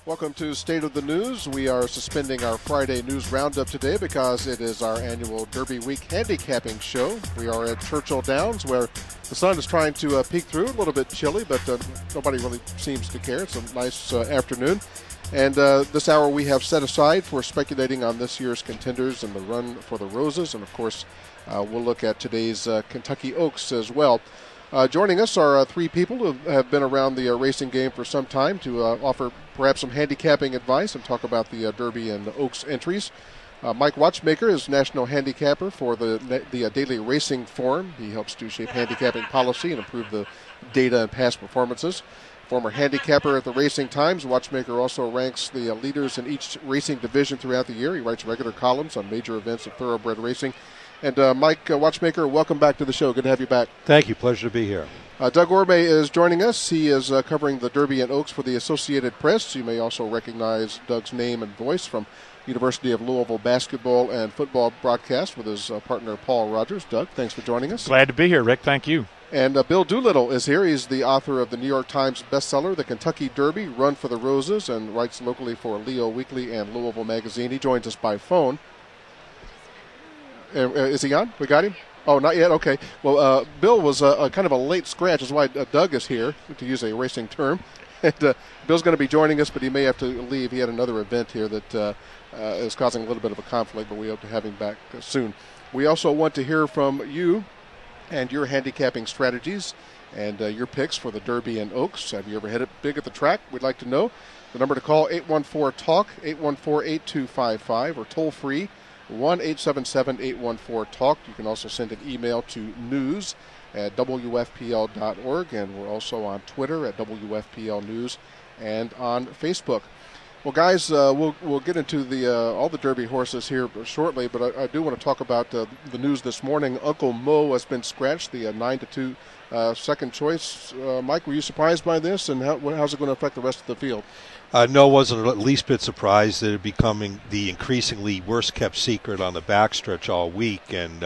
Welcome to State of the News. We are suspending our Friday news roundup today because it is our annual Derby Week handicapping show. We are at Churchill Downs where the sun is trying to peek through, a little bit chilly, but nobody really seems to care. It's a nice afternoon. And this hour we have set aside for speculating on this year's contenders and the run for the Roses. And, of course, we'll look at today's Kentucky Oaks as well. Joining us are three people who have been around the racing game for some time to offer perhaps some handicapping advice and talk about the Derby and Oaks entries. Mike Watchmaker is national handicapper for the Daily Racing Forum. He helps to shape handicapping policy and improve the data and past performances. Former handicapper at the Racing Times, Watchmaker also ranks the leaders in each racing division throughout the year. He writes regular columns on major events of thoroughbred racing. And Mike Watchmaker, welcome back to the show. Good to have you back. Thank you. Pleasure to be here. Doug Orme is joining us. He is covering the Derby and Oaks for the Associated Press. You may also recognize Doug's name and voice from University of Louisville basketball and football broadcast with his partner Paul Rogers. Doug, thanks for joining us. Glad to be here, Rick. Thank you. And Bill Doolittle is here. He's the author of the New York Times bestseller, The Kentucky Derby, Run for the Roses, and writes locally for Leo Weekly and Louisville Magazine. He joins us by phone. Is he on? We got him? Oh, not yet? Okay. Well, Bill was kind of a late scratch. That's why Doug is here, to use a racing term. And Bill's going to be joining us, but he may have to leave. He had another event here that is causing a little bit of a conflict, but we hope to have him back soon. We also want to hear from you and your handicapping strategies and your picks for the Derby and Oaks. Have you ever hit it big at the track? We'd like to know. The number to call, 814-TALK, 814-8255, or toll-free, 1-877-814-TALK. You can also send an email to news@wfpl.org, and we're also on Twitter at WFPL News and on Facebook. Well, guys, we'll get into all the Derby horses here shortly, but I do want to talk about the news this morning. Uncle Mo has been scratched, the 9-2 second choice. Mike, were you surprised by this, and how's it going to affect the rest of the field? No, wasn't at least bit surprised that it becoming the increasingly worst-kept secret on the backstretch all week, and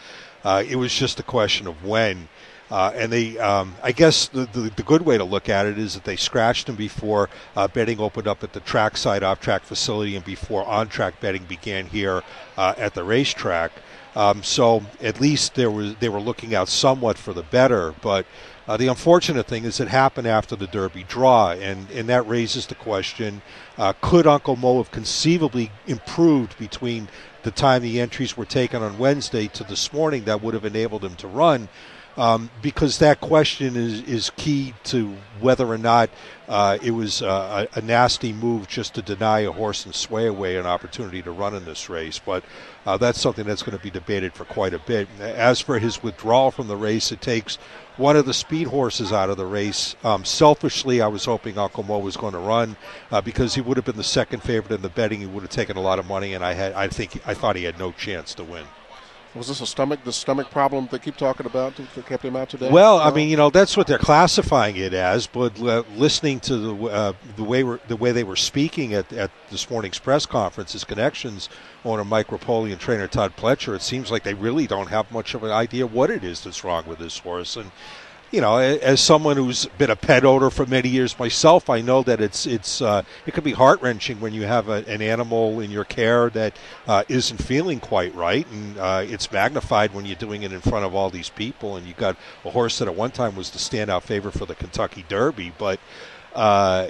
it was just a question of when. And they, I guess the good way to look at it is that they scratched him before betting opened up at the trackside off-track facility and before on-track betting began here at the racetrack. So at least they were looking out somewhat for the better, but the unfortunate thing is it happened after the Derby draw, and that raises the question, could Uncle Mo have conceivably improved between the time the entries were taken on Wednesday to this morning that would have enabled him to run? Because that question is key to whether or not it was a nasty move just to deny a horse and sway away an opportunity to run in this race. But that's something that's going to be debated for quite a bit. As for his withdrawal from the race, it takes one of the speed horses out of the race. Selfishly, I was hoping Uncle Mo was going to run because he would have been the second favorite in the betting. He would have taken a lot of money, and I thought he had no chance to win. Was this the stomach problem they keep talking about that kept him out today? Well, I mean, that's what they're classifying it as. But listening to the way they were speaking at this morning's press conference, his connections, owner Mike Rapoli and trainer Todd Pletcher, it seems like they really don't have much of an idea what it is that's wrong with this horse. And as someone who's been a pet owner for many years myself, I know that it can be heart-wrenching when you have an animal in your care that isn't feeling quite right, and it's magnified when you're doing it in front of all these people, and you got a horse that at one time was the standout favorite for the Kentucky Derby. But I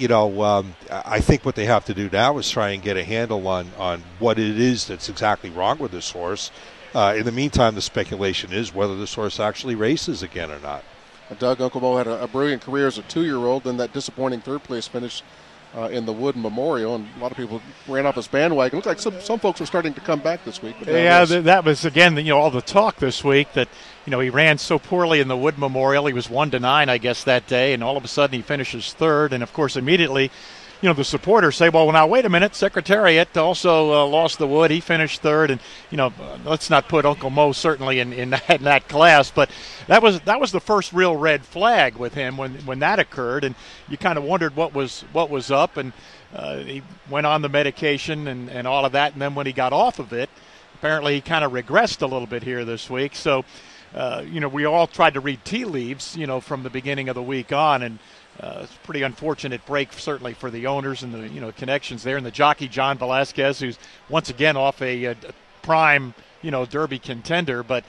think what they have to do now is try and get a handle on what it is that's exactly wrong with this horse. In the meantime, the speculation is whether this horse actually races again or not. Doug, Uncle Mo had a brilliant career as a 2-year-old, then that disappointing third-place finish in the Wood Memorial, and a lot of people ran off his bandwagon. It looked like some folks were starting to come back this week. But that was, again, all the talk this week that, he ran so poorly in the Wood Memorial. He was 1-9, I guess, that day, and all of a sudden he finishes third, and, of course, immediately – the supporters say, well, now, wait a minute, Secretariat also lost the Wood. He finished third, and, let's not put Uncle Mo certainly in that class. But that was the first real red flag with him when that occurred, and you kind of wondered what was up, and he went on the medication and all of that, and then when he got off of it, apparently he kind of regressed a little bit here this week. So we all tried to read tea leaves, from the beginning of the week on, and it's a pretty unfortunate break, certainly for the owners and the connections there, and the jockey John Velasquez, who's once again off a prime Derby contender, but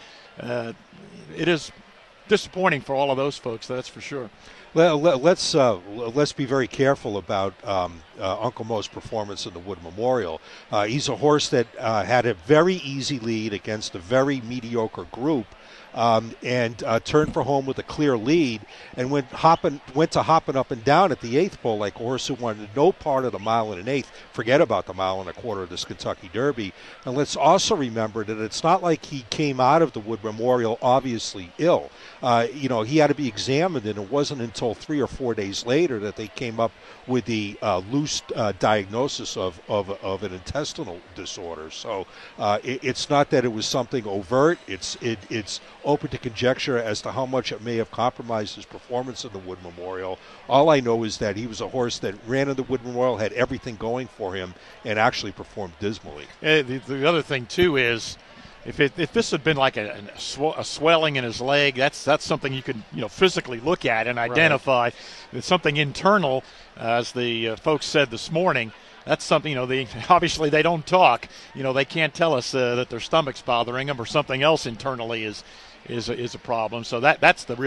it is disappointing for all of those folks, that's for sure. Well, let's be very careful about Uncle Mo's performance in the Wood Memorial. He's a horse that had a very easy lead against a very mediocre group, and turned for home with a clear lead, and went to hopping up and down at the eighth pole like a horse who wanted no part of the mile and an eighth. Forget about the mile and a quarter of this Kentucky Derby. And let's also remember that it's not like he came out of the Wood Memorial obviously ill. He had to be examined, and it wasn't until 3 or 4 days later that they came up with the loose diagnosis of an intestinal disorder. So it's not that it was something overt. It's open to conjecture as to how much it may have compromised his performance in the Wood Memorial. All I know is that he was a horse that ran in the Wood Memorial, had everything going for him, and actually performed dismally. The other thing too is, if this had been like a swelling in his leg, that's something you can physically look at and identify. Right. It's something internal, as the folks said this morning. That's something, obviously they don't talk. They can't tell us that their stomach's bothering them or something else internally is a problem. So that's the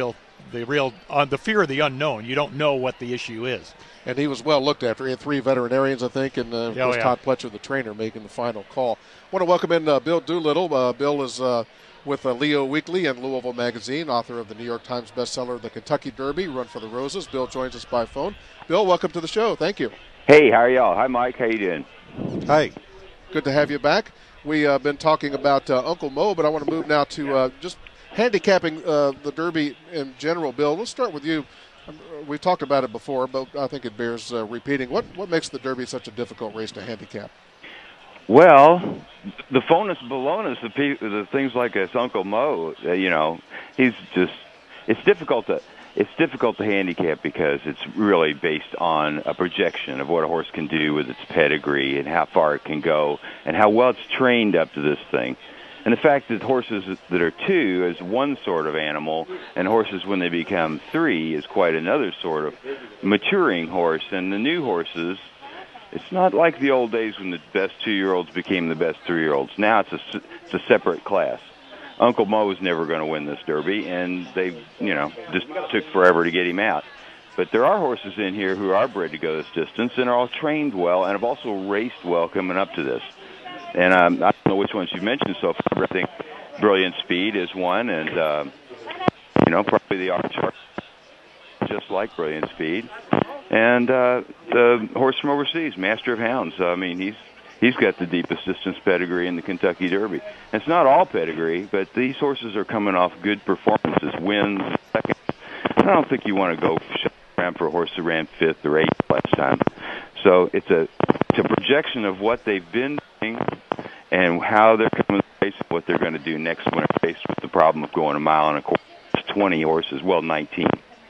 fear of the unknown. You don't know what the issue is. And he was well looked after. He had 3 veterinarians, I think, and Todd Pletcher, the trainer, making the final call. I want to welcome in Bill Doolittle. Bill is with Leo Weekly and Louisville Magazine, author of the New York Times bestseller, The Kentucky Derby, Run for the Roses. Bill joins us by phone. Bill, welcome to the show. Thank you. Hey, how are y'all? Hi, Mike. How you doing? Hi. Good to have you back. We've been talking about Uncle Mo, but I want to move now to just handicapping the Derby in general. Bill, let's start with you. We've talked about it before, but I think it bears repeating. What makes the Derby such a difficult race to handicap? Well, the bonus bonus, the things like this Uncle Mo, he's just, it's difficult to handicap because it's really based on a projection of what a horse can do with its pedigree and how far it can go and how well it's trained up to this thing. And the fact that horses that are 2 is one sort of animal, and horses when they become 3 is quite another sort of maturing horse. And the new horses, it's not like the old days when the best 2-year-olds became the best 3-year-olds. Now it's a separate class. Uncle Mo was never going to win this Derby, and they, just took forever to get him out. But there are horses in here who are bred to go this distance and are all trained well and have also raced well coming up to this. And I don't know which ones you've mentioned so far, but I think Brilliant Speed is one, and, probably the Archer, just like Brilliant Speed. And the horse from overseas, Master of Hounds. I mean, he's got the deepest distance pedigree in the Kentucky Derby. And it's not all pedigree, but these horses are coming off good performances, wins, seconds. I don't think you want to go around for a horse that ran 5th or 8th last time. So it's a projection of what they've been doing and how they're coming to the race and what they're going to do next when they're faced with the problem of going a mile and a quarter. It's 20 horses, 19.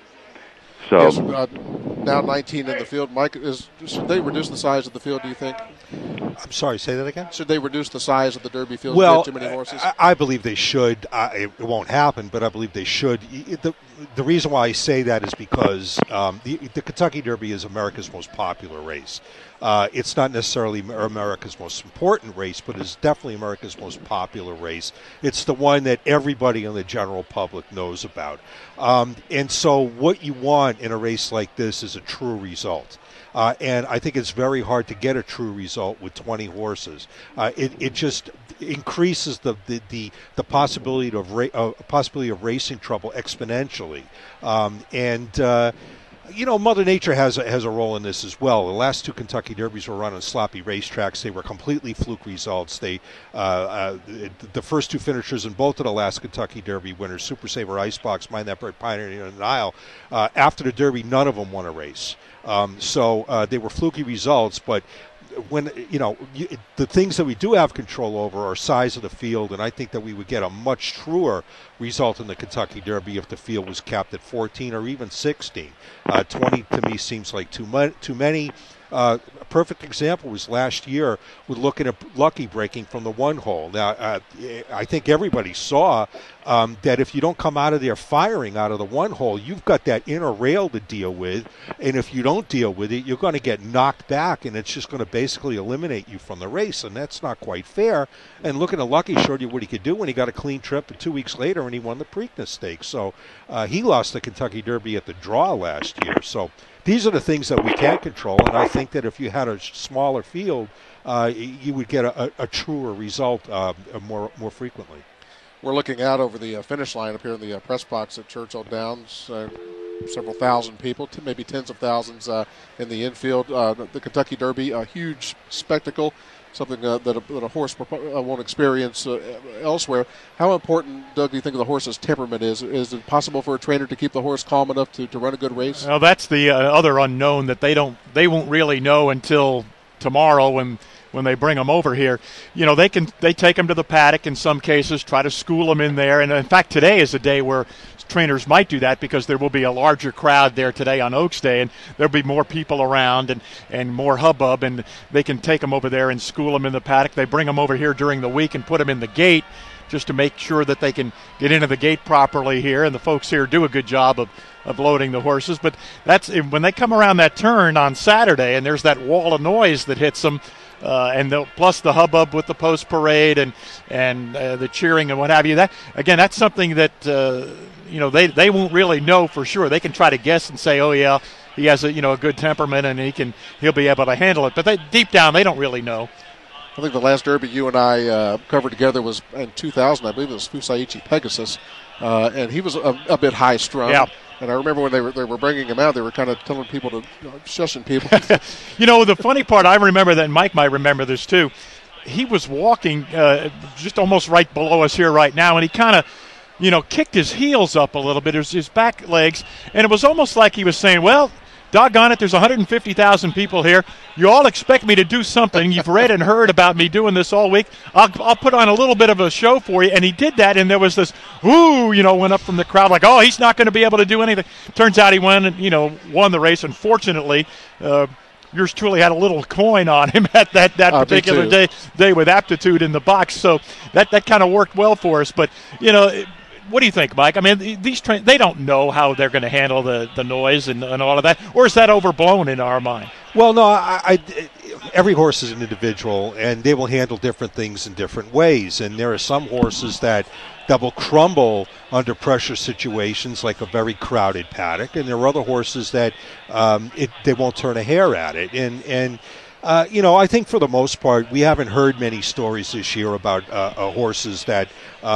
So yes, now 19 in the field. Mike, should they reduce the size of the field, do you think? I'm sorry, say that again? Should they reduce the size of the Derby field? Well, too many horses? I believe they should. It won't happen, but I believe they should. The reason why I say that is because the Kentucky Derby is America's most popular race. It's not necessarily America's most important race, but it's definitely America's most popular race. It's the one that everybody in the general public knows about. And so what you want in a race like this is a true result. And I think it's very hard to get a true result with 20 horses. It just increases the possibility of racing trouble exponentially. Mother Nature has a role in this as well. The last 2 Kentucky Derbies were run on sloppy racetracks. They were completely fluke results. The first 2 finishers in both of the last Kentucky Derby winners, Super Saver Icebox, Mind That Bird, Pioneer, and Nile, after the Derby, none of them won a race. So they were fluky results, but when the things that we do have control over are size of the field, and I think that we would get a much truer result in the Kentucky Derby if the field was capped at 14 or even 16. 20 to me seems like too many. A perfect example was last year with looking at Lucky breaking from the one hole. Now, I think everybody saw that if you don't come out of there firing out of the one hole, you've got that inner rail to deal with, and if you don't deal with it, you're going to get knocked back, and it's just going to basically eliminate you from the race, and that's not quite fair. And looking at Lucky showed you what he could do when he got a clean trip 2 weeks later, and he won the Preakness Stakes. So he lost the Kentucky Derby at the draw last year. So these are the things that we can't control, and I think that if you had a smaller field, you would get a truer result more frequently. We're looking out over the finish line up here in the press box at Churchill Downs. Several thousand people, maybe tens of thousands in the infield. The Kentucky Derby, a huge spectacle, something that a horse won't experience elsewhere. How important, Doug, do you think the horse's temperament is? Is it possible for a trainer to keep the horse calm enough to run a good race? Well, that's the other unknown that they won't really know until tomorrow when they bring them over here. You know, they take them to the paddock in some cases, try to school them in there. And in fact, today is a day where trainers might do that because there will be a larger crowd there today on Oaks Day, and there'll be more people around and more hubbub, and they can take them over there and school them in the paddock. They bring them over here during the week and put them in the gate just to make sure that they can get into the gate properly here, and the folks here do a good job of loading the horses. But that's when they come around that turn on Saturday, and there's that wall of noise that hits them, and plus the hubbub with the post parade and the cheering and what have you. That's something that they won't really know for sure. They can try to guess and say, oh yeah, he has a good temperament and he'll be able to handle it. But deep down they don't really know. I think the last Derby you and I covered together was in 2000. I believe it was Fusaichi Pegasus, and he was a bit high strung. Yeah. And I remember when they were bringing him out, they were kind of telling people to shushing people. The funny part, I remember that, and Mike might remember this too. He was walking just almost right below us here right now, and he kind of, kicked his heels up a little bit, his back legs, and it was almost like he was saying, well, doggone it, there's 150,000 people here. You all expect me to do something. You've read and heard about me doing this all week. I'll put on a little bit of a show for you. And he did that, and there was this, ooh, went up from the crowd like, oh, he's not going to be able to do anything. Turns out he won the race. Unfortunately, yours truly had a little coin on him at that particular day with Aptitude in the box. So that kind of worked well for us. But, what do you think, Mike? I mean, these they don't know how they're going to handle the noise and all of that, or is that overblown in our mind? Well, no, every horse is an individual, and they will handle different things in different ways. And there are some horses that will crumble under pressure situations, like a very crowded paddock, and there are other horses that they won't turn a hair at it. And I think for the most part, we haven't heard many stories this year about horses that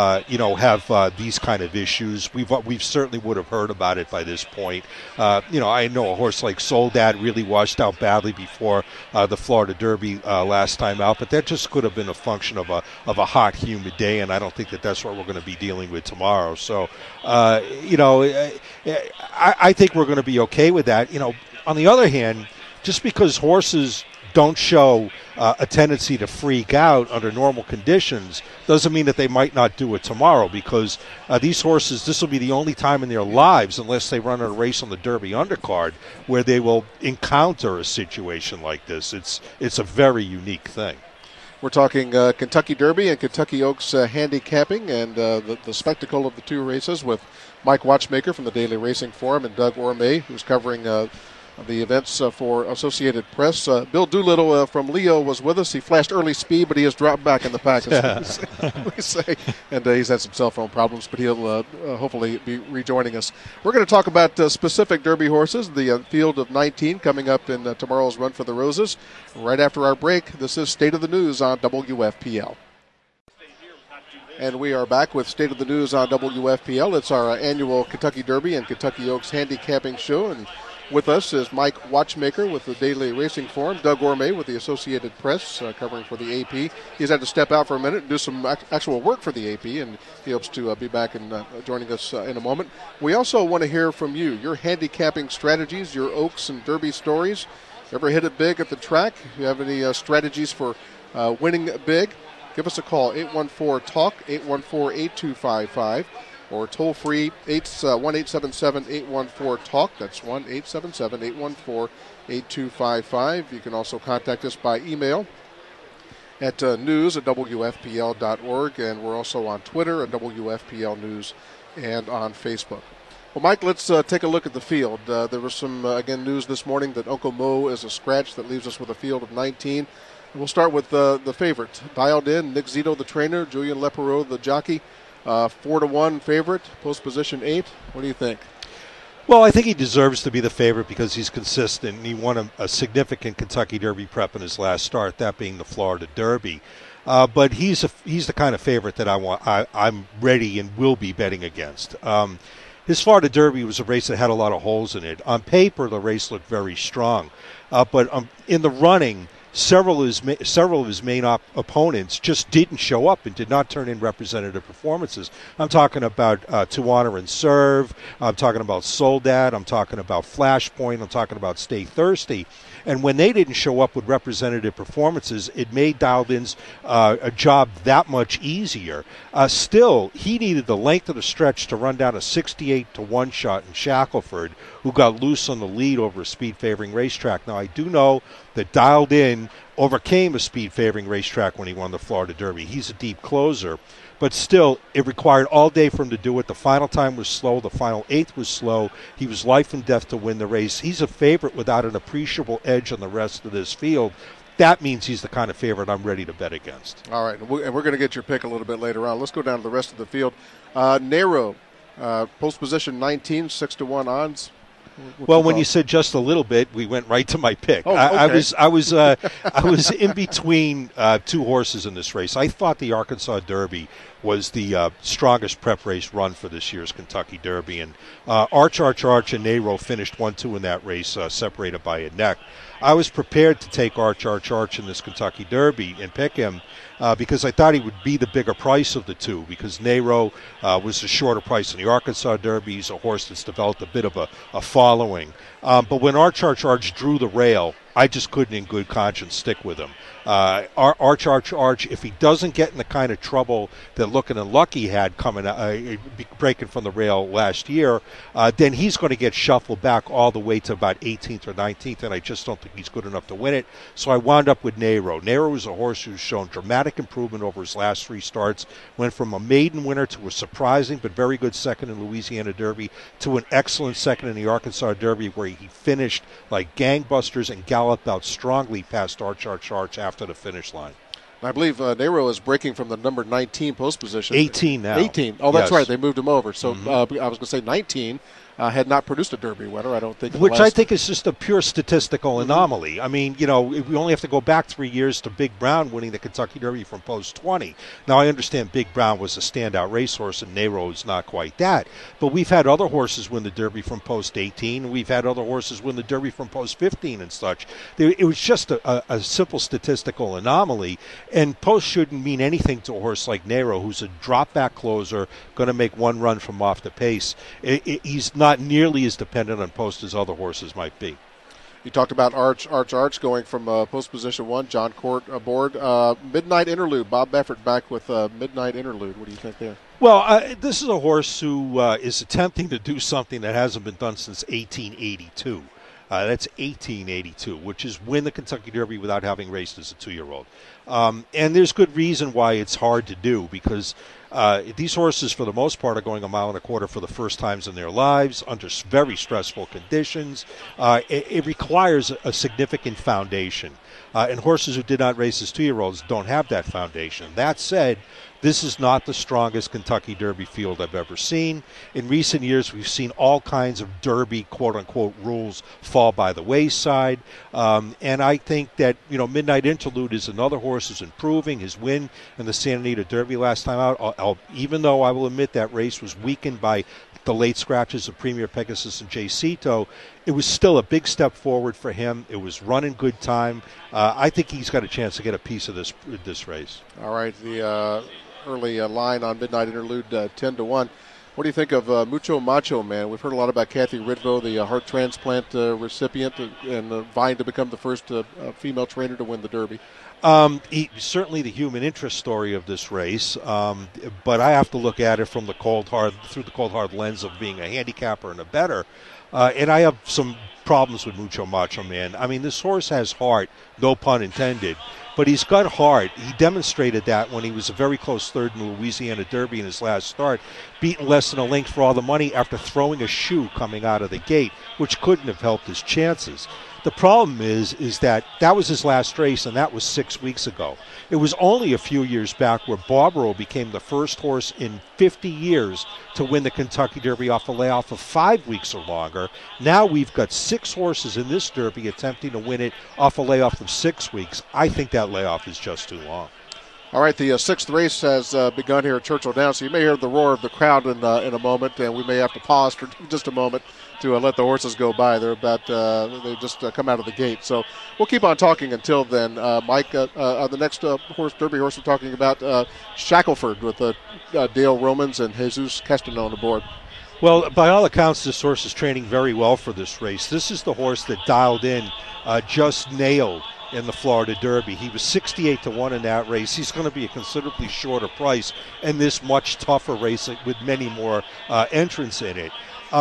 have these kind of issues. We've certainly would have heard about it by this point. I know a horse like Soldat really washed out badly before the Florida Derby last time out, but that just could have been a function of a hot, humid day, and I don't think that's what we're going to be dealing with tomorrow. So, I think we're going to be okay with that. On the other hand, just because horses don't show a tendency to freak out under normal conditions doesn't mean that they might not do it tomorrow, because these horses, this will be the only time in their lives, unless they run a race on the Derby undercard, where they will encounter a situation like this. It's a very unique thing. We're talking Kentucky Derby and Kentucky Oaks handicapping and the spectacle of the two races with Mike Watchmaker from the Daily Racing Forum and Doug Orme, who's covering the events for Associated Press. Bill Doolittle from Leo was with us. He flashed early speed, but he has dropped back in the pack, as we say. And he's had some cell phone problems, but he'll hopefully be rejoining us. We're going to talk about specific Derby horses, the field of 19 coming up in tomorrow's Run for the Roses. Right after our break, this is State of the News on WFPL. And we are back with State of the News on WFPL. It's our annual Kentucky Derby and Kentucky Oaks handicapping show, and with us is Mike Watchmaker with the Daily Racing Forum, Doug Orme with the Associated Press, covering for the AP. He's had to step out for a minute and do some actual work for the AP, and he hopes to be back and joining us in a moment. We also want to hear from you, your handicapping strategies, your Oaks and Derby stories. Ever hit it big at the track? If you have any strategies for winning big, give us a call, 814-TALK, 814-8255. or toll free 1-877-814-TALK. That's 1-877-814-8255. You can also contact us by email at news@wfpl.org, and we're also on Twitter at WFPL News and on Facebook. Well, Mike, let's take a look at the field. There was some, again, news this morning that Uncle Mo is a scratch. That leaves us with a field of 19. We'll start with the favorite. Dialed in, Nick Zito, the trainer, Julian Leparoux, the jockey. 4-1 favorite, post position 8. What do you think? Well, I think he deserves to be the favorite because he's consistent. He won a significant Kentucky Derby prep in his last start, that being the Florida Derby. But he's the kind of favorite that I'm ready and will be betting against. His Florida Derby was a race that had a lot of holes in it. On paper, the race looked very strong, but in the running, several of his main opponents just didn't show up and did not turn in representative performances. I'm talking about To Honor and Serve. I'm talking about Soldat. I'm talking about Flashpoint. I'm talking about Stay Thirsty. And when they didn't show up with representative performances, it made Dialed In's a job that much easier. Still, he needed the length of the stretch to run down a 68-1 shot in Shackelford, who got loose on the lead over a speed-favoring racetrack. Now, I do know that Dialed In overcame a speed-favoring racetrack when he won the Florida Derby. He's a deep closer. But still, it required all day for him to do it. The final time was slow. The final eighth was slow. He was life and death to win the race. He's a favorite without an appreciable edge on the rest of this field. That means he's the kind of favorite I'm ready to bet against. All right, and we're going to get your pick a little bit later on. Let's go down to the rest of the field. Nero, post position 19, 6-1 odds. Well, when you said just a little bit, we went right to my pick. Oh, okay. I was in between two horses in this race. I thought the Arkansas Derby was the strongest prep race run for this year's Kentucky Derby, and Arch and Nero finished 1-2 in that race, separated by a neck. I was prepared to take Arch in this Kentucky Derby and pick him because I thought he would be the bigger price of the two, because Nero was a shorter price in the Arkansas Derby. He's a horse that's developed a bit of a following. But when Arch drew the rail, I just couldn't in good conscience stick with him. Arch, if he doesn't get in the kind of trouble that Lookin' and Lucky had coming breaking from the rail last year, then he's going to get shuffled back all the way to about 18th or 19th, and I just don't think he's good enough to win it. So I wound up with Nero. Nero is a horse who's shown dramatic improvement over his last three starts, went from a maiden winner to a surprising but very good second in Louisiana Derby to an excellent second in the Arkansas Derby, where he finished like gangbusters and galloped out strongly past Arch after the finish line. I believe Nero is breaking from the number 19 post position. 18 now. 18. Oh, that's yes. Right. They moved him over. So I was going to say 19 had not produced a Derby winner, I don't think. Which I think is just a pure statistical anomaly. I mean, we only have to go back 3 years to Big Brown winning the Kentucky Derby from post 20. Now, I understand Big Brown was a standout racehorse and Nero is not quite that. But we've had other horses win the Derby from post 18. We've had other horses win the Derby from post 15 and such. It was just a simple statistical anomaly. And post shouldn't mean anything to a horse like Nero, who's a drop-back closer, going to make one run from off the pace. He's not nearly as dependent on post as other horses might be. You talked about Arch going from post position 1, John Court aboard. Midnight Interlude, Bob Baffert back with Midnight Interlude. What do you think there? Well, this is a horse who is attempting to do something that hasn't been done since 1882. That's 1882, which is win the Kentucky Derby without having raced as a 2-year-old. And there's good reason why it's hard to do, because these horses, for the most part, are going 1.25 miles for the first times in their lives under very stressful conditions. It requires a significant foundation. And horses who did not race as 2-year-olds don't have that foundation. That said, this is not the strongest Kentucky Derby field I've ever seen. In recent years, we've seen all kinds of Derby, quote-unquote, rules fall by the wayside. And I think that, Midnight Interlude is another horse who's improving. His win in the Santa Anita Derby last time out, even though I will admit that race was weakened by the late scratches of Premier Pegasus and Jay Cito, it was still a big step forward for him. It was run in good time. I think he's got a chance to get a piece of this race. All right, the early line on Midnight Interlude, 10-1. What do you think of Mucho Macho Man? We've heard a lot about Kathy Ridvo, the heart transplant recipient, and vying to become the first female trainer to win the Derby. Certainly the human interest story of this race, but I have to look at it from the through the cold hard lens of being a handicapper and a bettor. And I have some problems with Mucho Macho Man. I mean, this horse has heart, no pun intended, but he's got heart. He demonstrated that when he was a very close third in the Louisiana Derby in his last start, beaten less than a length for all the money after throwing a shoe coming out of the gate, which couldn't have helped his chances. The problem is that was his last race, and that was 6 weeks ago. It was only a few years back where Barbaro became the first horse in 50 years to win the Kentucky Derby off a layoff of 5 weeks or longer. Now we've got 6 horses in this Derby attempting to win it off a layoff of 6 weeks. I think that layoff is just too long. All right, the sixth race has begun here at Churchill Downs, so you may hear the roar of the crowd in a moment, and we may have to pause for just a moment to let the horses go by. They just come out of the gate. So we'll keep on talking until then. Mike, the next Derby horse we're talking about, Shackelford with Dale Romans and Jesus Castanon on board. Well, by all accounts, this horse is training very well for this race. This is the horse that dialed in, just nailed in the Florida Derby. He was 68-1 in that race. He's going to be a considerably shorter price in this much tougher race with many more entrants in it.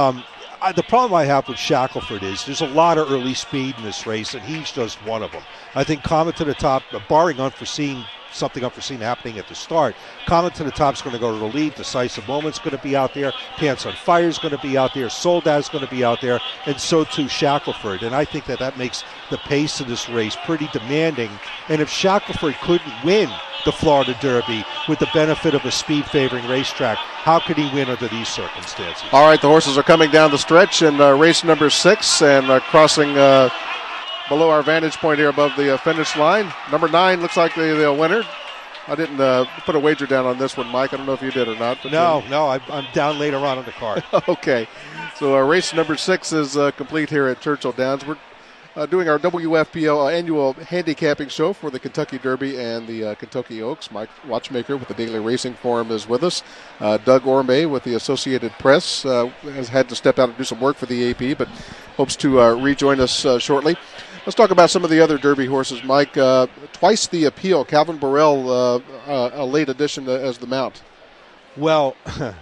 The problem I have with Shackelford is there's a lot of early speed in this race, and he's just one of them. I think Comet to the Top, barring something unforeseen happening at the start, Comet to the Top is going to go to the lead. Decisive Moment's going to be out there. Pants on Fire is going to be out there. Soldad's going to be out there, and so too Shackelford. And I think that makes the pace of this race pretty demanding. And if Shackelford couldn't win the Florida Derby with the benefit of a speed-favoring racetrack, how could he win under these circumstances? All right, the horses are coming down the stretch in race number 6 and crossing below our vantage point here above the finish line. Number 9 looks like the winner. I didn't put a wager down on this one, Mike. I don't know if you did or not. But No, I'm down later on in the card. Okay. So race number 6 is complete here at Churchill Downs. We're doing our WFPL annual handicapping show for the Kentucky Derby and the Kentucky Oaks. Mike Watchmaker with the Daily Racing Forum is with us. Doug Orme with the Associated Press has had to step out and do some work for the AP, but hopes to rejoin us shortly. Let's talk about some of the other Derby horses, Mike. Twice the Appeal, Calvin Burrell, a late addition as the mount. Well,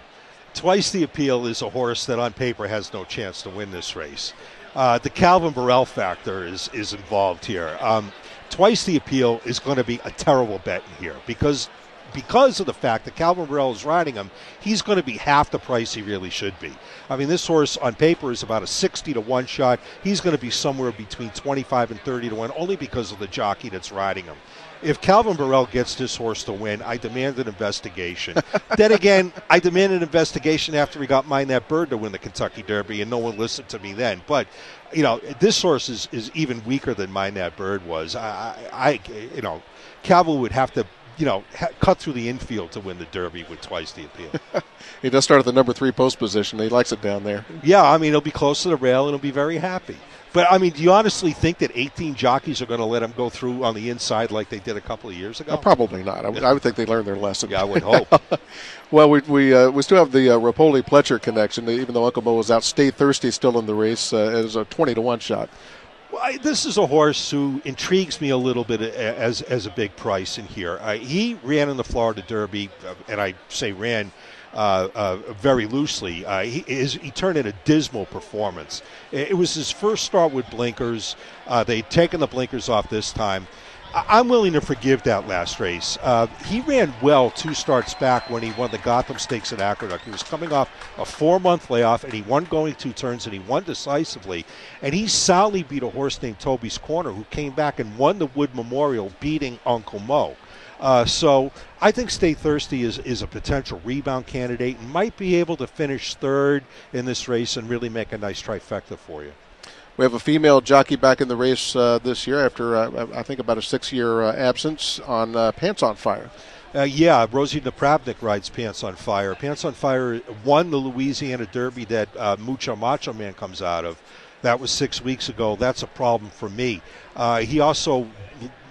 Twice the Appeal is a horse that on paper has no chance to win this race. The Calvin Burrell factor is involved here. Twice the Appeal is going to be a terrible bet in here because of the fact that Calvin Burrell is riding him. He's going to be half the price he really should be. I mean, this horse on paper is about a 60-1 shot. He's going to be somewhere between 25 and 30-1 only because of the jockey that's riding him. If Calvin Burrell gets this horse to win, I demand an investigation. Then again, I demand an investigation after he got Mind That Bird to win the Kentucky Derby, and no one listened to me then. But, this horse is even weaker than Mind That Bird was. Calvin would have to, cut through the infield to win the Derby with Twice the Appeal. He does start at the number 3 post position. He likes it down there. Yeah, I mean, he'll be close to the rail, and he'll be very happy. But, I mean, do you honestly think that 18 jockeys are going to let him go through on the inside like they did a couple of years ago? Probably not. I would think they learned their lesson. Yeah, I would hope. Well, we still have the Rapoli-Pletcher connection. Even though Uncle Mo was out, Stay Thirsty still in the race as a 20-1 shot. Well, this is a horse who intrigues me a little bit as a big price in here. He ran in the Florida Derby, and I say ran very loosely. He turned in a dismal performance. It was his first start with blinkers. They'd taken the blinkers off this time. I'm willing to forgive that last race. He ran well 2 starts back when he won the Gotham Stakes at Aqueduct. He was coming off a 4-month layoff, and he won going 2 turns, and he won decisively. And he soundly beat a horse named Toby's Corner, who came back and won the Wood Memorial, beating Uncle Mo. So I think Stay Thirsty is a potential rebound candidate and might be able to finish 3rd in this race and really make a nice trifecta for you. We have a female jockey back in the race this year after, I think, about a 6-year absence on Pants on Fire. Yeah, Rosie Napravnik rides Pants on Fire. Pants on Fire won the Louisiana Derby that Mucho Macho Man comes out of. That was 6 weeks ago. That's a problem for me. He also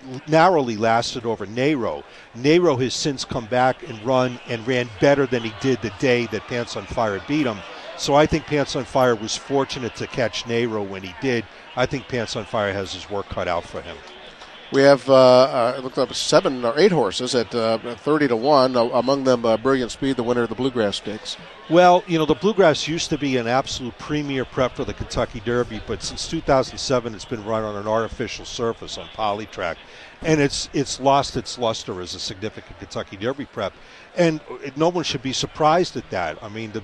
narrowly lasted over Nero. Nero has since come back and ran better than he did the day that Pants on Fire beat him. So I think Pants on Fire was fortunate to catch Nero when he did. I think Pants on Fire has his work cut out for him. We have it looked like 7 or 8 horses at 30-1. Among them, Brilliant Speed, the winner of the Bluegrass Stakes. Well, the Bluegrass used to be an absolute premier prep for the Kentucky Derby, but since 2007, it's been run on an artificial surface on Polytrack, and it's lost its luster as a significant Kentucky Derby prep. And no one should be surprised at that. I mean,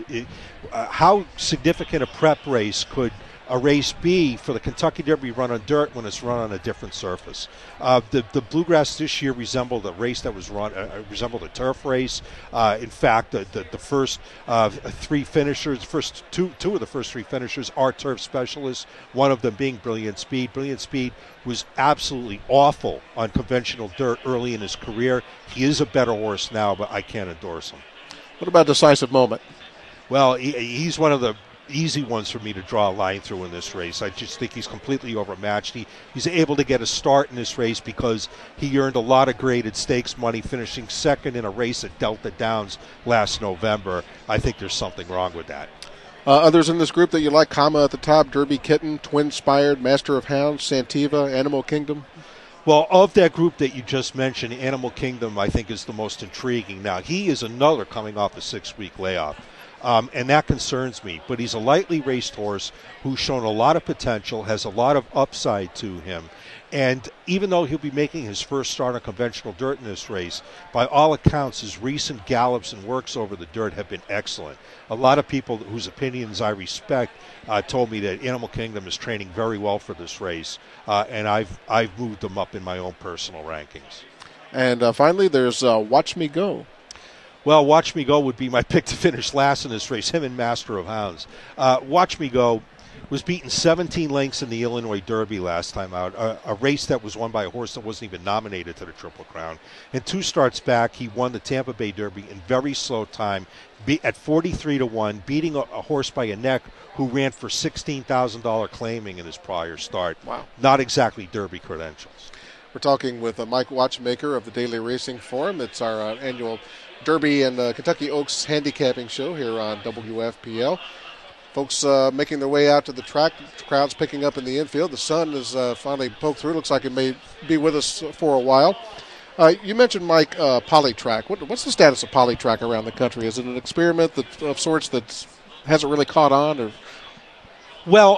how significant a prep race could a race be for the Kentucky Derby run on dirt when it's run on a different surface? The Bluegrass this year resembled a race that was resembled a turf race. In fact, the first 3 finishers, two of the first 3 finishers are turf specialists, one of them being Brilliant Speed. Brilliant Speed was absolutely awful on conventional dirt early in his career. He is a better horse now, but I can't endorse him. What about Decisive Moment? Well, he's one of the easy ones for me to draw a line through in this race. I just think he's completely overmatched. He's able to get a start in this race because he earned a lot of graded stakes money, finishing second in a race at Delta Downs last November. I think there's something wrong with that. Others in this group that you like, Comma at the top, Derby Kitten, Twin-Spired, Master of Hounds, Santiva, Animal Kingdom? Well, of that group that you just mentioned, Animal Kingdom, I think, is the most intriguing. Now, he is another coming off a 6-week layoff. And that concerns me. But he's a lightly raced horse who's shown a lot of potential, has a lot of upside to him. And even though he'll be making his first start on conventional dirt in this race, by all accounts, his recent gallops and works over the dirt have been excellent. A lot of people whose opinions I respect told me that Animal Kingdom is training very well for this race, and I've moved them up in my own personal rankings. And finally, there's Watch Me Go. Well, Watch Me Go would be my pick to finish last in this race, him and Master of Hounds. Watch Me Go was beaten 17 lengths in the Illinois Derby last time out, a race that was won by a horse that wasn't even nominated to the Triple Crown. And 2 starts back, he won the Tampa Bay Derby in very slow time at 43-1, beating a horse by a neck who ran for $16,000 claiming in his prior start. Wow. Not exactly Derby credentials. We're talking with Mike Watchmaker of the Daily Racing Forum. It's our annual Derby and Kentucky Oaks handicapping show here on WFPL. Folks making their way out to the track. The crowd's picking up in the infield. The sun has finally poked through. Looks like it may be with us for a while. You mentioned, Mike, Polytrack. What's the status of Polytrack around the country? Is it an experiment of sorts that hasn't really caught on? Or? Well,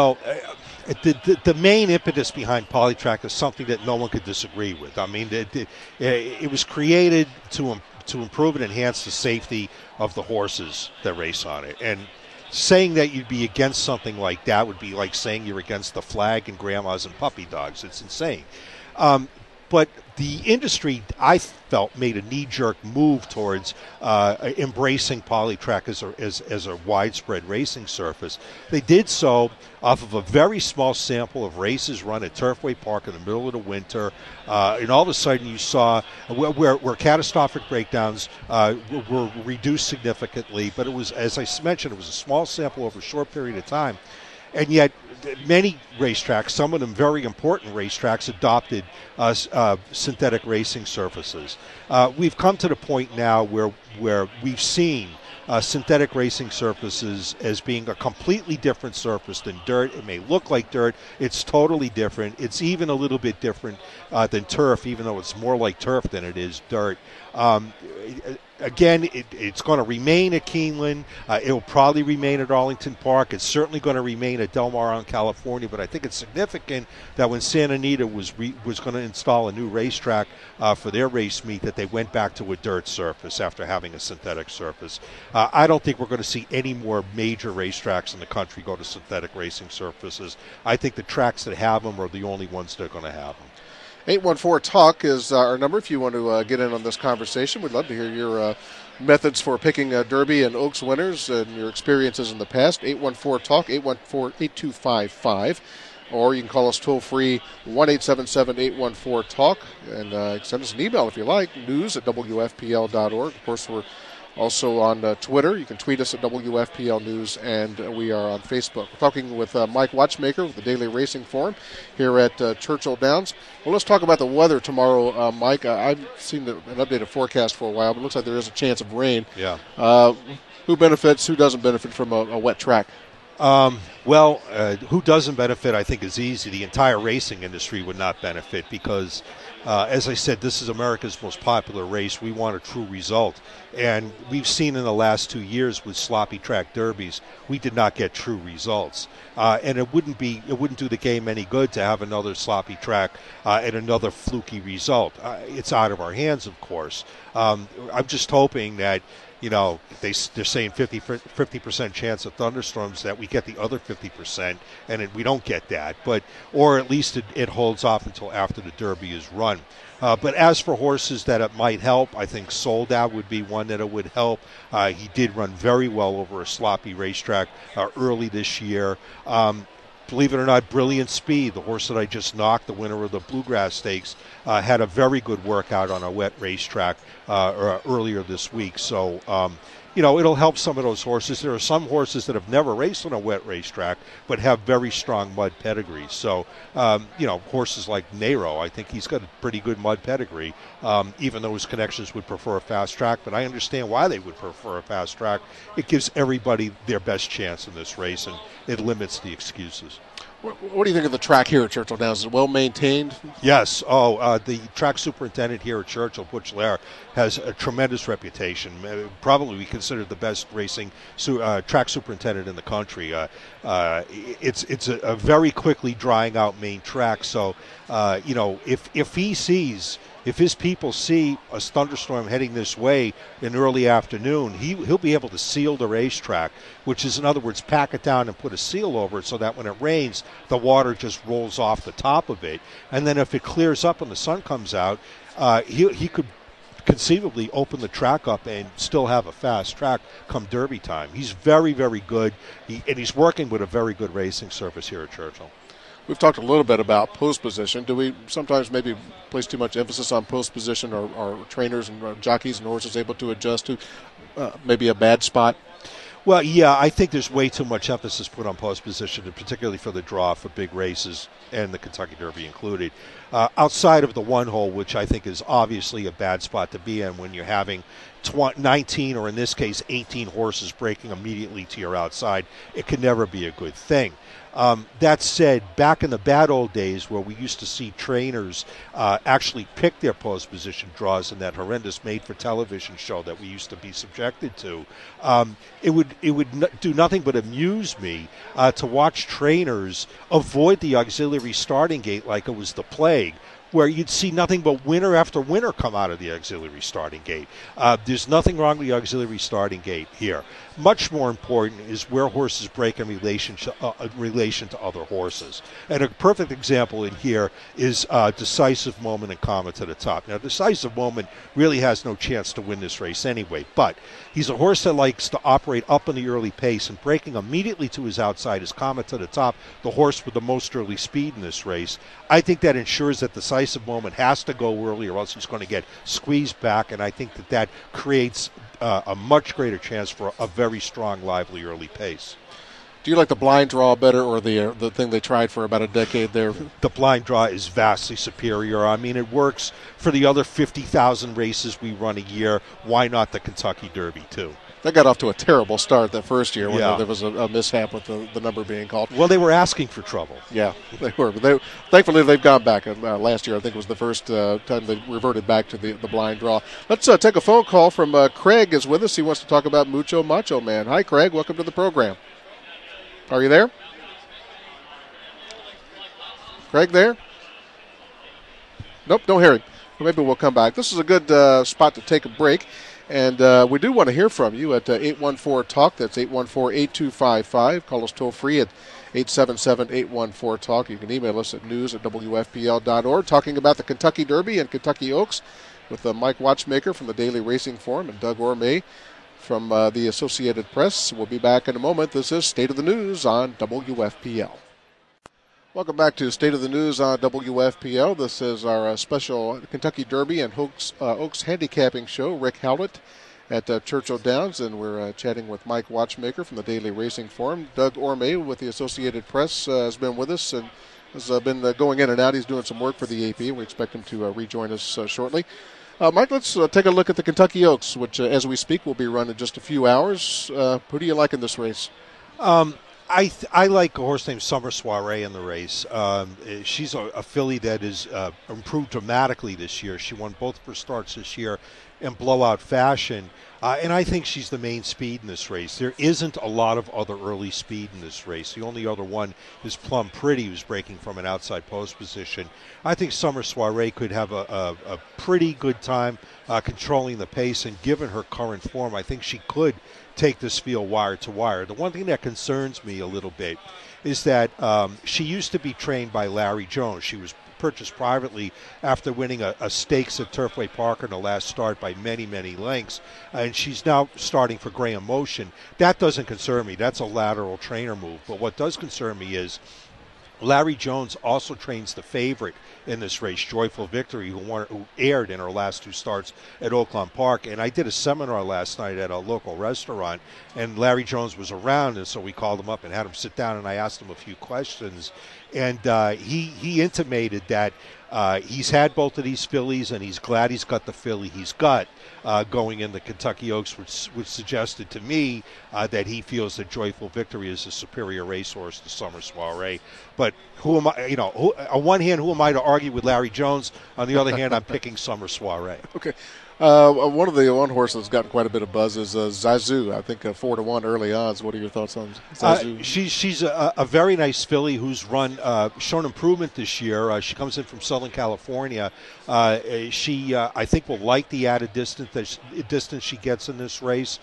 the main impetus behind Polytrack is something that no one could disagree with. I mean, it was created to improve and enhance the safety of the horses that race on it. And saying that you'd be against something like that would be like saying you're against the flag and grandmas and puppy dogs. It's insane. But the industry, I felt, made a knee-jerk move towards embracing Polytrack as a widespread racing surface. They did so off of a very small sample of races run at Turfway Park in the middle of the winter, and all of a sudden you saw where catastrophic breakdowns were reduced significantly. But it was, as I mentioned, it was a small sample over a short period of time, and yet many racetracks, some of them very important racetracks, adopted synthetic racing surfaces. We've come to the point now where we've seen synthetic racing surfaces as being a completely different surface than dirt. It may look like dirt. It's totally different. It's even a little bit different than turf, even though it's more like turf than it is dirt. Again, it's going to remain at Keeneland. It will probably remain at Arlington Park. It's certainly going to remain at Del Mar in California. But I think it's significant that when Santa Anita was going to install a new racetrack for their race meet, that they went back to a dirt surface after having a synthetic surface. I don't think we're going to see any more major racetracks in the country go to synthetic racing surfaces. I think the tracks that have them are the only ones that are going to have them. 814-TALK is our number if you want to get in on this conversation. We'd love to hear your methods for picking Derby and Oaks winners and your experiences in the past. 814-TALK, 814-8255. Or you can call us toll-free, 1-877-814-TALK. And send us an email if you like, news@wfpl.org. Of course, we're Also on Twitter, you can tweet us at WFPL News, and we are on Facebook. We're talking with Mike Watchmaker with the Daily Racing Forum here at Churchill Downs. Well, let's talk about the weather tomorrow, Mike. I've seen an updated forecast for a while, but it looks like there is a chance of rain. Yeah. Who benefits, who doesn't benefit from a wet track? Who doesn't benefit, I think, is easy. The entire racing industry would not benefit because, as I said, this is America's most popular race. We want a true result. And we've seen in the last 2 years with sloppy track derbies, we did not get true results. And it wouldn't do the game any good to have another sloppy track and another fluky result. It's out of our hands, of course. I'm just hoping that, they're saying 50% chance of thunderstorms, that we get the other 50%, and we don't get that. Or at least it holds off until after the Derby is run. But as for horses that it might help, I think Soldad would be one that it would help. He did run very well over a sloppy racetrack early this year. Believe it or not, Brilliant Speed, the horse that I just knocked, the winner of the Bluegrass Stakes, had a very good workout on a wet racetrack earlier this week. So, it'll help some of those horses. There are some horses that have never raced on a wet racetrack but have very strong mud pedigrees. So, horses like Nero, I think he's got a pretty good mud pedigree, even though his connections would prefer a fast track. But I understand why they would prefer a fast track. It gives everybody their best chance in this race, and it limits the excuses. What do you think of the track here at Churchill Downs? Is it well maintained? Yes. The track superintendent here at Churchill, Butch Lair, has a tremendous reputation. Probably we consider the best racing track superintendent in the country. It's a very quickly drying out main track. So, if his people see a thunderstorm heading this way in early afternoon, he'll be able to seal the racetrack, which is, in other words, pack it down and put a seal over it so that when it rains, the water just rolls off the top of it. And then if it clears up and the sun comes out, he could conceivably open the track up and still have a fast track come Derby time. He's very, very good, and he's working with a very good racing service here at Churchill. We've talked a little bit about post position. Do we sometimes maybe place too much emphasis on post position, or are trainers and jockeys and horses able to adjust to maybe a bad spot? Well, yeah, I think there's way too much emphasis put on post position, and particularly for the draw for big races, and the Kentucky Derby included. Outside of the one hole, which I think is obviously a bad spot to be in when you're having 19, or in this case 18 horses breaking immediately to your outside, it can never be a good thing. That said, back in the bad old days where we used to see trainers actually pick their post position draws in that horrendous made-for-television show that we used to be subjected to, it would do nothing but amuse me to watch trainers avoid the auxiliary starting gate like it was the plague, where you'd see nothing but winner after winner come out of the auxiliary starting gate. There's nothing wrong with the auxiliary starting gate here. Much more important is where horses break in relation to other horses. And a perfect example in here is Decisive Moment and Comet to the Top. Now, Decisive Moment really has no chance to win this race anyway, but he's a horse that likes to operate up in the early pace, and breaking immediately to his outside is Comet to the Top, the horse with the most early speed in this race. I think that ensures that Decisive Moment has to go early, or else he's going to get squeezed back, and I think that creates a much greater chance for a very strong, lively early pace. Do you like the blind draw better, or the thing they tried for about a decade there? The blind draw is vastly superior. I mean, it works for the other 50,000 races we run a year. Why not the Kentucky Derby, too? They got off to a terrible start that first year when Yeah. there was a mishap with the number being called. Well, they were asking for trouble. Yeah, they were. But thankfully, they've gone back. Last year, I think, was the first time they reverted back to the blind draw. Let's take a phone call from Craig is with us. He wants to talk about Mucho Macho Man. Hi, Craig. Welcome to the program. Are you there? Craig there? Nope, don't hear him. Well, maybe we'll come back. This is a good spot to take a break. And we do want to hear from you at 814-TALK. That's 814-8255. Call us toll free at 877-814-TALK. You can email us at news@wfpl.org. Talking about the Kentucky Derby and Kentucky Oaks with Mike Watchmaker from the Daily Racing Forum and Doug Orme from the Associated Press. We'll be back in a moment. This is State of the News on WFPL. Welcome back to State of the News on WFPL. This is our special Kentucky Derby and Oaks handicapping show. Rick Howlett at Churchill Downs, and we're chatting with Mike Watchmaker from the Daily Racing Forum. Doug Orme with the Associated Press has been with us and has been going in and out. He's doing some work for the AP. We expect him to rejoin us shortly. Mike, let's take a look at the Kentucky Oaks, which, as we speak, will be run in just a few hours. Who do you like in this race? I like a horse named Summer Soiree in the race. She's a filly that has improved dramatically this year. She won both of her starts this year in blowout fashion. And I think she's the main speed in this race. There isn't a lot of other early speed in this race. The only other one is Plum Pretty, who's breaking from an outside post position. I think Summer Soiree could have a pretty good time controlling the pace, and given her current form, I think she could take this field wire to wire. The one thing that concerns me a little bit is that she used to be trained by Larry Jones. She was purchased privately after winning a stakes at Turfway Park in the last start by many, many lengths, and she's now starting for Graham Motion. That doesn't concern me. That's a lateral trainer move. But what does concern me is Larry Jones also trains the favorite in this race, Joyful Victory, who aired in her last two starts at Oaklawn Park. And I did a seminar last night at a local restaurant, and Larry Jones was around, and so we called him up and had him sit down, and I asked him a few questions. And he intimated that he's had both of these fillies, and he's glad he's got the filly he's got going in the Kentucky Oaks, which suggested to me that he feels that Joyful Victory is a superior racehorse to Summer Soiree. But who am I? On one hand, who am I to argue with Larry Jones? On the other hand, I'm picking Summer Soiree. Okay. One of the one horse that's gotten quite a bit of buzz is Zazu. I think 4-1 early odds. What are your thoughts on Zazu? She's a very nice filly who's shown improvement this year. She comes in from Southern California. She I think will like the added distance she gets in this race.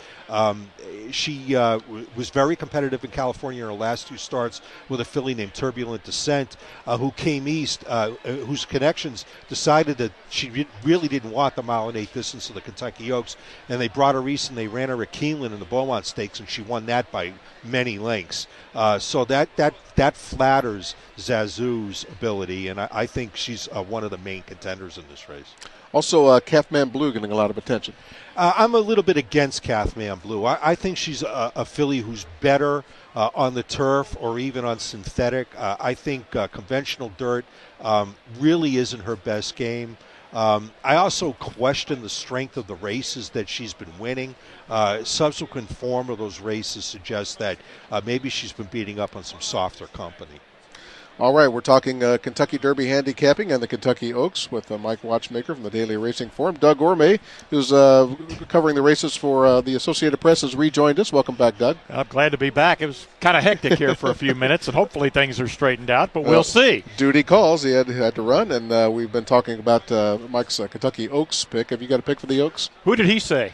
She was very competitive in California in her last two starts with a filly named Turbulent Descent, who came east, whose connections decided that she really didn't want the mile and 8 distance of the Kentucky Oaks, and they brought her east and they ran her at Keeneland in the Beaumont Stakes, and she won that by many lengths. So that flatters Zazu's ability, and I think she's one of the main contenders in this race. Also, Kathman Blue getting a lot of attention. I'm a little bit against Kathman Blue. I think she's a filly who's better on the turf or even on synthetic. I think conventional dirt really isn't her best game. I also question the strength of the races that she's been winning. Subsequent form of those races suggests that maybe she's been beating up on some softer company. All right, we're talking Kentucky Derby handicapping and the Kentucky Oaks with Mike Watchmaker from the Daily Racing Forum. Doug Orme, who's covering the races for the Associated Press, has rejoined us. Welcome back, Doug. I'm glad to be back. It was kind of hectic here for a few minutes, and hopefully things are straightened out, but we'll see. Duty calls. He had to run, and we've been talking about Mike's Kentucky Oaks pick. Have you got a pick for the Oaks? Who did he say?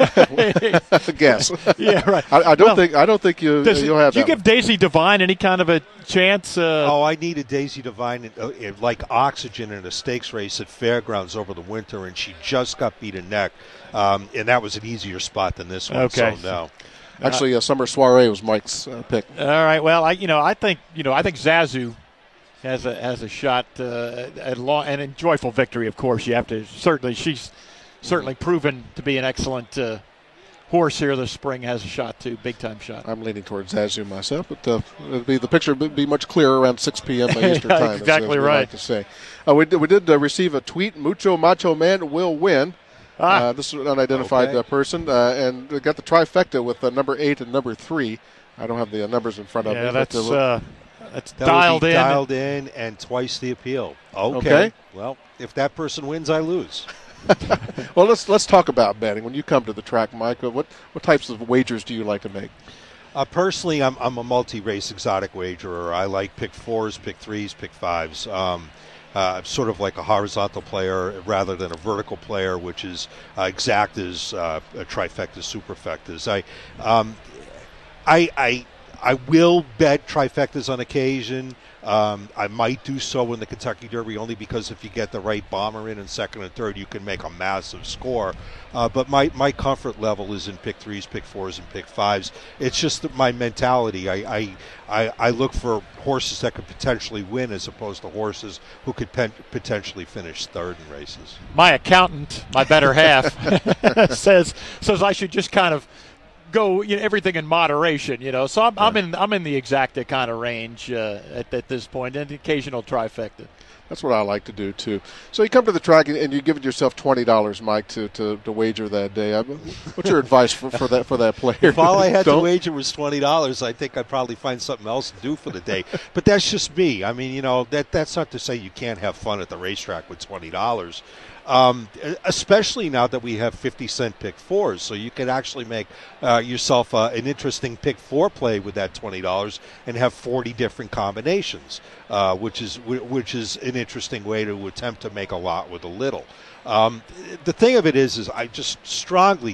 Guess. Yeah, right. I don't think you'll have. Do you give Daisy Divine any kind of a chance? I needed Daisy Divine like oxygen in a stakes race at Fairgrounds over the winter, and she just got beat a neck, and that was an easier spot than this one. Okay. So no. Actually, Summer Soiree was Mike's pick. All right. Well, I think Zazu has a shot at long and in Joyful Victory. Of course, you have to she's certainly proven to be an excellent horse here this spring, has a shot too, big time shot. I'm leaning towards Zazu myself, but the picture would be much clearer around 6 p.m. Eastern time. Exactly as right. Like to say. We did receive a tweet. Mucho Macho Man will win. This is an unidentified person, and we got the trifecta with number 8 and number 3. I don't have the numbers in front of me. Yeah, that's dialed in. Dialed in and twice the appeal. Okay. Well, if that person wins, I lose. Well, let's talk about betting. When you come to the track, Mike, what types of wagers do you like to make? Personally, I'm a multi-race exotic wagerer. I like pick 4s, pick 3s, pick 5s. Sort of like a horizontal player rather than a vertical player, which is exactas, trifectas, superfectas. I will bet trifectas on occasion. I might do so in the Kentucky Derby only because if you get the right bomber in second and third, you can make a massive score. But my comfort level is in pick 3s, pick 4s, and pick 5s. It's just my mentality. I look for horses that could potentially win as opposed to horses who could potentially finish third in races. My accountant, my better half, says I should just kind of go everything in moderation, So I'm in the exacta kind of range at this point, an occasional trifecta. That's what I like to do too. So you come to the track and you give yourself $20, Mike, to wager that day. What's your advice for that player? If all I had to wager was $20, I think I'd probably find something else to do for the day. But that's just me. I mean, that's not to say you can't have fun at the racetrack with $20. Especially now that we have 50-cent pick 4s, so you can actually make yourself an interesting pick 4 play with that $20 and have 40 different combinations, which is an interesting way to attempt to make a lot with a little. The thing of it is I just strongly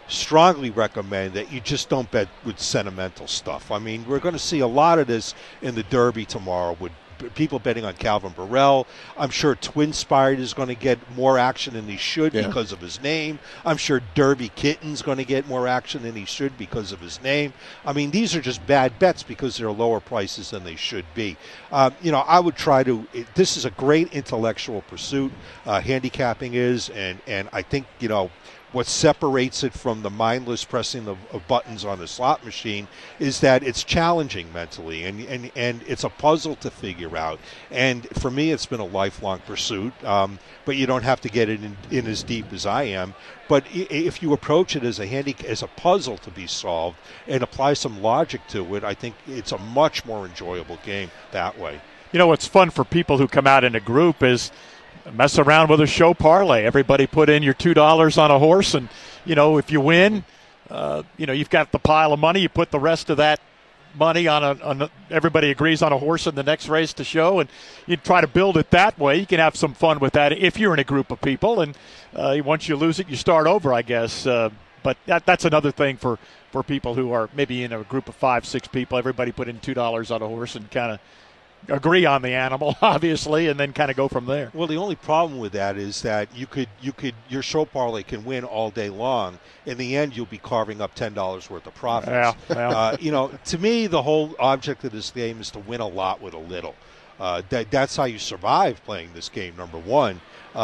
recommend that you just don't bet with sentimental stuff. I mean, we're going to see a lot of this in the Derby tomorrow with people betting on Calvin Burrell. I'm sure Twinspired is going to get more action than he should because of his name. I'm sure Derby Kitten's going to get more action than he should because of his name. I mean, these are just bad bets because they're lower prices than they should be. I would try to – this is a great intellectual pursuit, handicapping is, and I think, what separates it from the mindless pressing of buttons on a slot machine is that it's challenging mentally, and it's a puzzle to figure out. And for me, it's been a lifelong pursuit, but you don't have to get it in as deep as I am. But if you approach it as a puzzle to be solved and apply some logic to it, I think it's a much more enjoyable game that way. What's fun for people who come out in a group is mess around with a show parlay. Everybody put in your $2 on a horse, and if you win, you've got the pile of money. You put the rest of that money on everybody agrees on a horse in the next race to show, and you try to build it that way. You can have some fun with that if you're in a group of people, and once you lose it, you start over, I guess. But that's another thing for people who are maybe in a group of 5-6 people. Everybody put in $2 on a horse and kind of agree on the animal, obviously, and then kind of go from there. Well, the only problem with that is that your show parlay can win all day long. In the end, you'll be carving up $10 worth of profits. Yeah. To me, the whole object of this game is to win a lot with a little. That's how you survive playing this game, number one.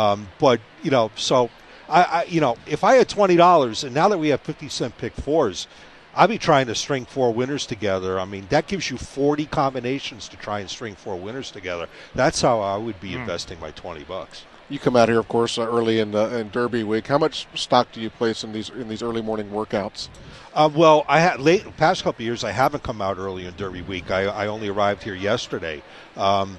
So if I had $20, and now that we have 50-cent pick 4s, I'll be trying to string 4 winners together. I mean, that gives you 40 combinations to try and string 4 winners together. That's how I would be investing my $20. You come out here, of course, early in Derby week. How much stock do you place in these early morning workouts? Past couple of years, I haven't come out early in Derby week. I only arrived here yesterday, I'm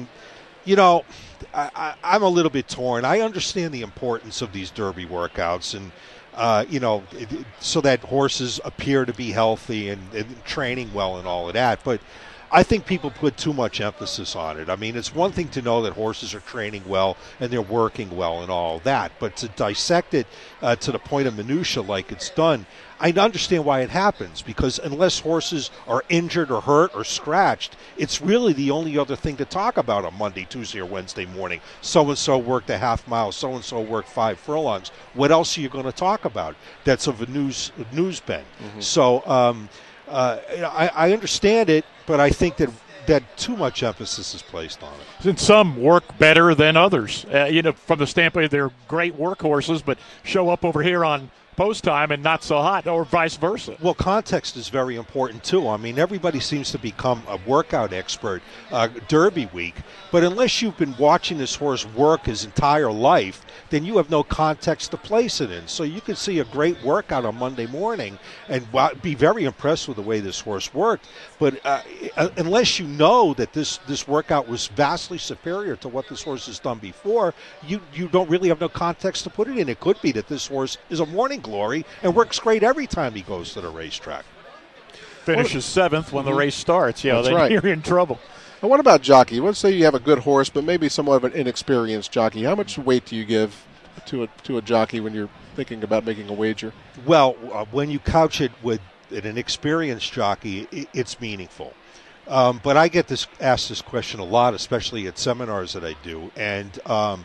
a little bit torn. I understand the importance of these Derby workouts and. So that horses appear to be healthy and training well and all of that. But I think people put too much emphasis on it. I mean, it's one thing to know that horses are training well and they're working well and all that. But to dissect it to the point of minutia like it's done, I understand why it happens, because unless horses are injured or hurt or scratched, it's really the only other thing to talk about on Monday, Tuesday, or Wednesday morning. So-and-so worked a half mile, so-and-so worked 5 furlongs. What else are you going to talk about that's of a news bent? Mm-hmm. So I understand it, but I think that too much emphasis is placed on it. And some work better than others. From the standpoint they're great workhorses, but show up over here on post time and not so hot, or vice versa. Well, context is very important too. I mean, everybody seems to become a workout expert Derby week, but unless you've been watching this horse work his entire life, then you have no context to place it in. So you can see a great workout on Monday morning and be very impressed with the way this horse worked, but unless you know that this workout was vastly superior to what this horse has done before, you don't really have no context to put it in. It could be that this horse is a morning glory and works great every time he goes to the racetrack. Finishes 7th when the race starts. That's then right. You're in trouble. And what about jockey? Let's say you have a good horse, but maybe somewhat of an inexperienced jockey. How much weight do you give to a jockey when you're thinking about making a wager? Well, when you couch it with an inexperienced jockey, it's meaningful. But I get asked this question a lot, especially at seminars that I do. And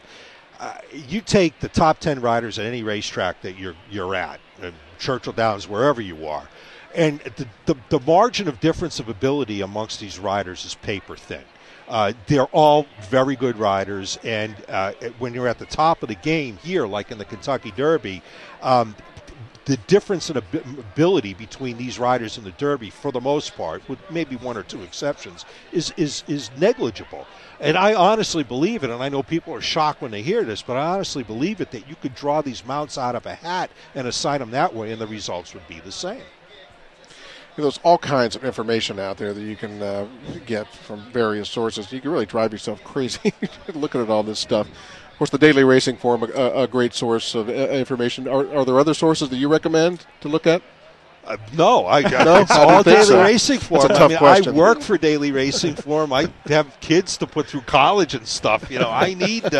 you take the top 10 riders at any racetrack that you're at, Churchill Downs, wherever you are, and the margin of difference of ability amongst these riders is paper thin. They're all very good riders, and when you're at the top of the game here, like in the Kentucky Derby, the difference in ability between these riders in the Derby, for the most part, with maybe one or two exceptions, is negligible. And I honestly believe it, and I know people are shocked when they hear this, but I honestly believe it, that you could draw these mounts out of a hat and assign them that way, and the results would be the same. There's all kinds of information out there that you can get from various sources. You can really drive yourself crazy looking at all this stuff. Of course, the Daily Racing Form, a great source of information. Are there other sources that you recommend to look at? No, it's I all Daily so. Racing Form. That's a tough question. I work for Daily Racing Form. I have kids to put through college and stuff. I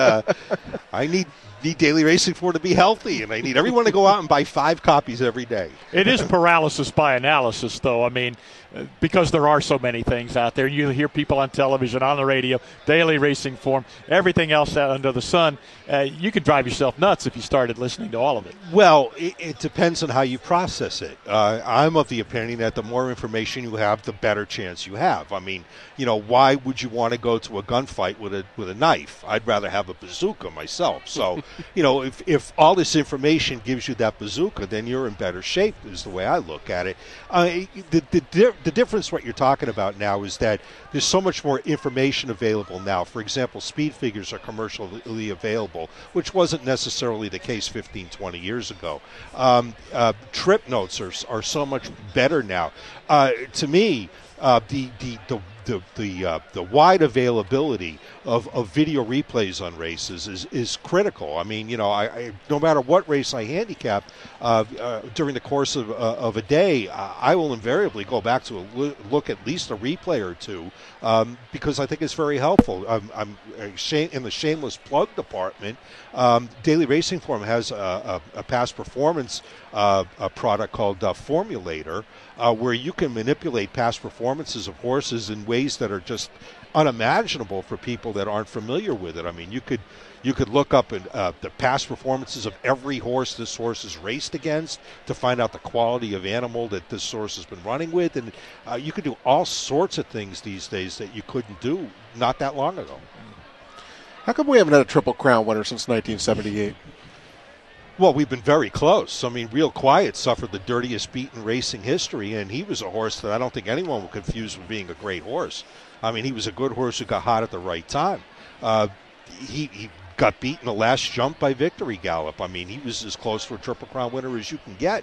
need Daily Racing Form to be healthy, and I need everyone to go out and buy 5 copies every day. It is paralysis by analysis, though. I mean, because there are so many things out there. You hear people on television, on the radio, Daily Racing Form, everything else out under the sun. You could drive yourself nuts if you started listening to all of it. Well, it depends on how you process it. I'm of the opinion that the more information you have, the better chance you have. I mean, why would you want to go to a gunfight with a knife? I'd rather have a bazooka myself. So, if all this information gives you that bazooka, then you're in better shape, is the way I look at it. The difference, what you're talking about now, is that there's so much more information available now. For example, speed figures are commercially available, which wasn't necessarily the case 15, 20 years ago. Trip notes are so much better now. To me, the wide availability of video replays on races is critical. I mean, I no matter what race I handicap during the course of a day, I will invariably go back to look at least a replay or two because I think it's very helpful. I'm in the shameless plug department. Daily Racing Form has a past performance a product called Formulator, where you can manipulate past performances of horses in ways that are just unimaginable for people that aren't familiar with it. I mean, you could look up the past performances of every horse this horse has raced against to find out the quality of animal that this horse has been running with, and you could do all sorts of things these days that you couldn't do not that long ago. How come we haven't had a Triple Crown winner since 1978? Well, we've been very close. I mean, Real Quiet suffered the dirtiest beat in racing history, and he was a horse that I don't think anyone would confuse with being a great horse. I mean, he was a good horse who got hot at the right time. He got beat in the last jump by Victory Gallop. I mean, he was as close to a Triple Crown winner as you can get.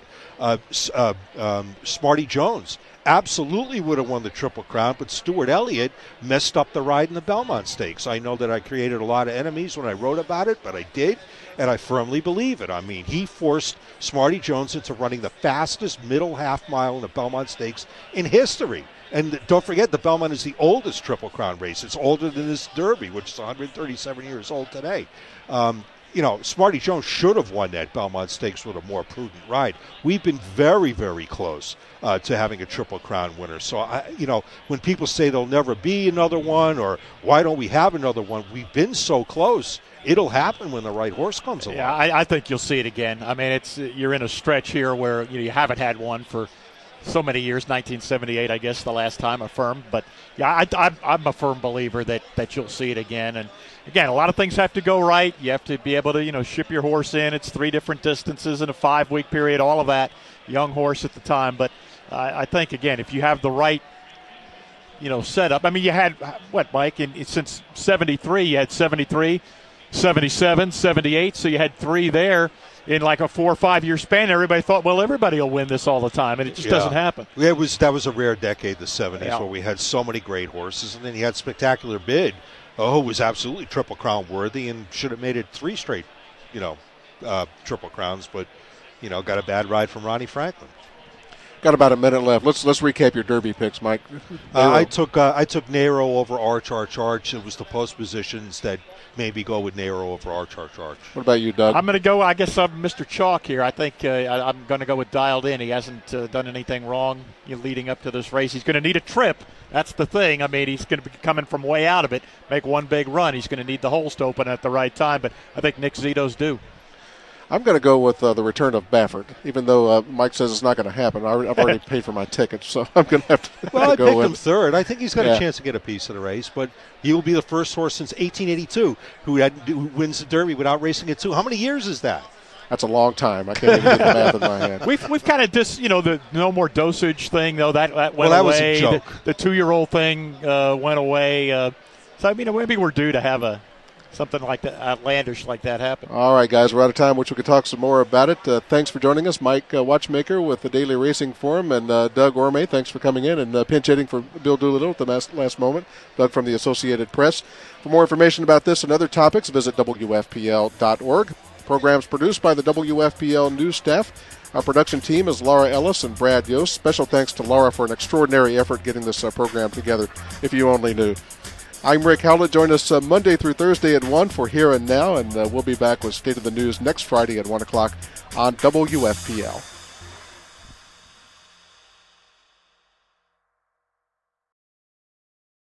Smarty Jones absolutely would have won the Triple Crown, but Stuart Elliott messed up the ride in the Belmont Stakes. I know that I created a lot of enemies when I wrote about it, but I did, and I firmly believe it. I mean, he forced Smarty Jones into running the fastest middle half mile in the Belmont Stakes in history. And don't forget, the Belmont is the oldest Triple Crown race. It's older than this Derby, which is 137 years old today. Smarty Jones should have won that Belmont Stakes with a more prudent ride. We've been very, very close to having a Triple Crown winner. So, when people say there'll never be another one, or why don't we have another one, we've been so close. It'll happen when the right horse comes along. Yeah, I think you'll see it again. I mean, you're in a stretch here where you haven't had one for so many years. 1978, I guess, the last time affirmed. But yeah, I'm a firm believer that you'll see it again. And again, a lot of things have to go right. You have to be able to ship your horse in. It's 3 different distances in a 5-week period. All of that, young horse at the time. But I think again, if you have the right setup. I mean, you had what, Mike? Since '73, you had 73, 77, 78. So you had 3 there. In like a 4 or 5 year span, everybody thought, well, everybody will win this all the time, and it just doesn't happen. That was a rare decade, the 70s, where we had so many great horses, and then you had Spectacular Bid, who was absolutely Triple Crown worthy and should have made it 3 straight, Triple Crowns, but got a bad ride from Ronnie Franklin. Got about a minute left. Let's recap your Derby picks, Mike. I took Nero over Arch. It was the post positions that made me go with Nero over Arch. What about you, Doug? I'm going to go. I guess I'm Mr. Chalk here. I think I'm going to go with Dialed In. He hasn't done anything wrong leading up to this race. He's going to need a trip. That's the thing. I mean, he's going to be coming from way out of it. Make one big run. He's going to need the holes to open at the right time. But I think Nick Zito's due. I'm going to go with the return of Baffert, even though Mike says it's not going to happen. I've already paid for my ticket, so I'm going to have to Well, I go picked with him third. I think he's got a chance to get a piece of the race, but he will be the first horse since 1882 who wins the Derby without racing it, too. How many years is that? That's a long time. I can't even get the math in my head. We've kind of the no more dosage thing, though, that went away. That was a joke. The 2-year-old thing went away. So, I mean, maybe we're due to have something like that, outlandish like that happen. All right, guys, we're out of time, which we could talk some more about it. Thanks for joining us, Mike Watchmaker with the Daily Racing Forum, and Doug Orme. Thanks for coming in, and pinch hitting for Bill Doolittle at the last moment. Doug from the Associated Press. For more information about this and other topics, visit WFPL.org. Programs produced by the WFPL news staff. Our production team is Laura Ellis and Brad Yost. Special thanks to Laura for an extraordinary effort getting this program together, if you only knew. I'm Rick Howlett. Join us Monday through Thursday at 1 for Here and Now, and we'll be back with State of the News next Friday at 1 o'clock on WFPL.